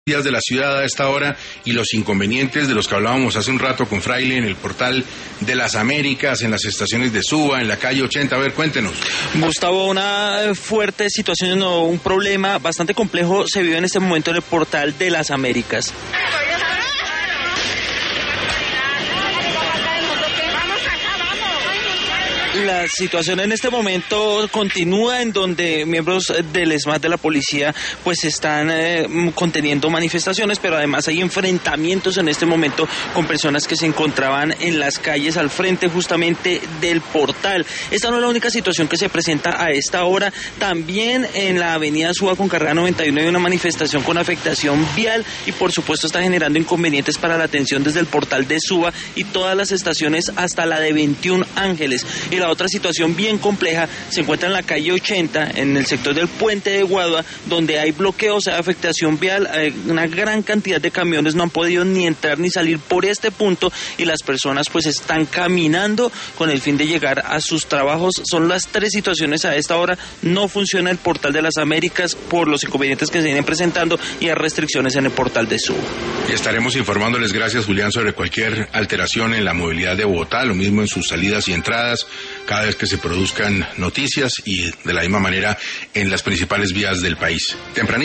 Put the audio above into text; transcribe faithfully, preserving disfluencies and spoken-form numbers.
días de la ciudad a esta hora y los inconvenientes de los que hablábamos hace un rato con Fraile en el portal de las Américas, en las estaciones de Suba, en la calle ochenta. A ver, cuéntenos. Gustavo, una fuerte situación, un problema bastante complejo se vive en este momento en el portal de las Américas. La situación en este momento continúa en donde miembros del ESMAD de la policía pues están eh, conteniendo manifestaciones, pero además hay enfrentamientos en este momento con personas que se encontraban en las calles al frente justamente del portal. Esta no es la única situación que se presenta a esta hora. También en la avenida Suba con carrera noventa y uno hay una manifestación con afectación vial y por supuesto está generando inconvenientes para la atención desde el portal de Suba y todas las estaciones hasta la de veintiún Ángeles. Y la otra situación bien compleja se encuentra en la calle ochenta, en el sector del puente de Guadua, donde hay bloqueos, hay afectación vial, hay una gran cantidad de camiones no han podido ni entrar ni salir por este punto y las personas pues están caminando con el fin de llegar a sus trabajos. Son las tres situaciones a esta hora. No funciona el portal de las Américas por los inconvenientes que se vienen presentando y hay restricciones en el portal de Suba. Y estaremos informándoles, gracias Julián, sobre cualquier alteración en la movilidad de Bogotá, lo mismo en sus salidas y entradas, cada vez que se produzcan noticias y de la misma manera en las principales vías del país. Tempranito.